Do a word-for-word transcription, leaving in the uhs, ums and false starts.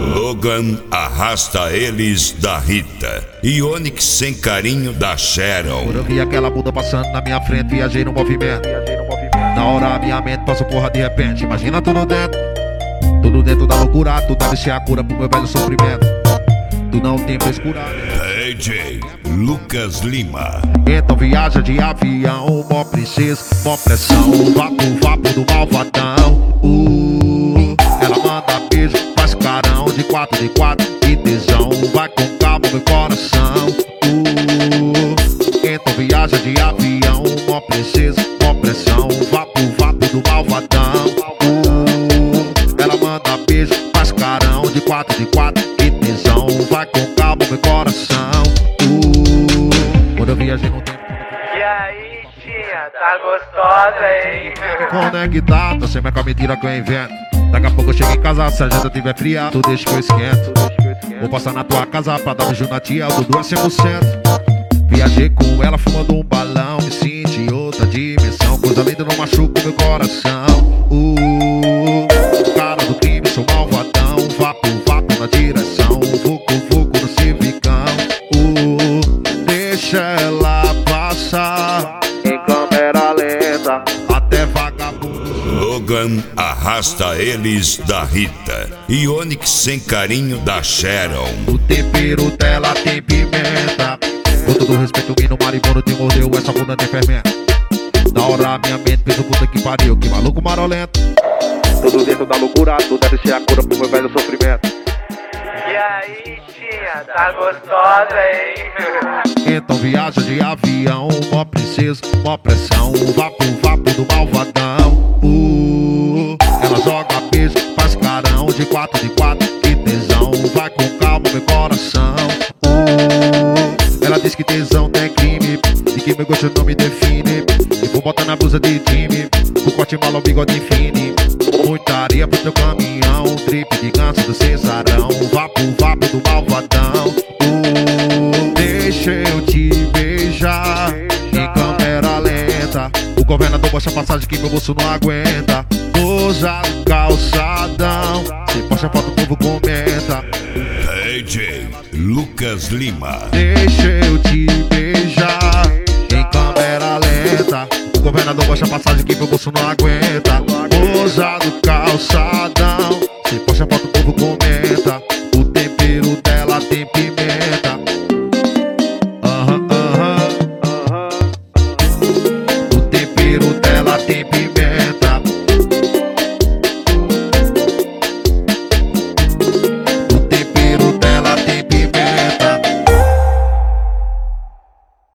Logan arrasta eles da Rita e Onyx sem carinho da Sharon. Quando eu vi aquela bunda passando na minha frente, viajei no movimento. Na hora a minha mente passou porra de repente. Imagina tudo dentro, tudo dentro da loucura. Tu deve ser a cura pro meu velho sofrimento. Tu não tem frescura. A J Lucas Lima. Então viaja de avião, mó princesa, mó pressão. Vapo, vapo do malvadão. uh, Ela manda beijo, faz carão. De quatro, de quatro, que tesão. Vai com calma meu coração. uh, Então viaja de avião, mó princesa, mó pressão. Vapo, vapo do malvadão. uh, Ela manda beijo, faz carão. De quatro, de quatro, que tesão. Vai com calma meu coração. uh, Quando eu viajei no tempo. E aí, tia, tá gostosa, hein? Conectado, você me com a mentira que eu invento. Daqui a pouco eu chego em casa, se a janta tiver fria, tu deixa que eu esquento. Vou passar na tua casa pra dar beijo na tia, o Dudu é cem por cento. Viajei com ela fumando um balão, me senti em outra dimensão. Coisa linda não machuca o meu coração. uh, Cara do crime, sou malvadão. Vapo, vapo na direção. Vucu, vucu no civicão. uh, Deixa ela passar em câmera lenta, até vagabundo. Logan arrasta eles da Rita e Onyx sem carinho da Sharon. O tempero dela tem pimenta. Com todo respeito, o no maribondo te mordeu, essa bunda tem fermento. Na hora a minha mente fez o puta que pariu, que maluco marolento. Tudo dentro da loucura, tu deve ser a cura pro meu velho sofrimento. E aí, tia, tá gostosa, hein? Então viaja de avião, mó princesa, mó pressão. Vapo, vapo do malvadão. uh, Ela joga beijo, faz carão. De quatro, de quatro, que tesão. Vai com calma meu coração. uh, Ela diz que tesão tem crime, e que meu gosto não me define. E vou botar na blusa de time, o corte malo, o bigode fine. Muita areia pro teu caminhão, trip de ganso do cesarão. Vapo, vapo do malvadão. uh, Deixa eu te beijar em câmera lenta. O governador baixa a passagem que meu bolso não aguenta. Usa o calçadão, se posta foto o povo comenta. A J Lucas Lima. Deixa eu te beijar em câmera lenta. O governador baixa a passagem que meu bolso não aguenta. Usa do calçadão.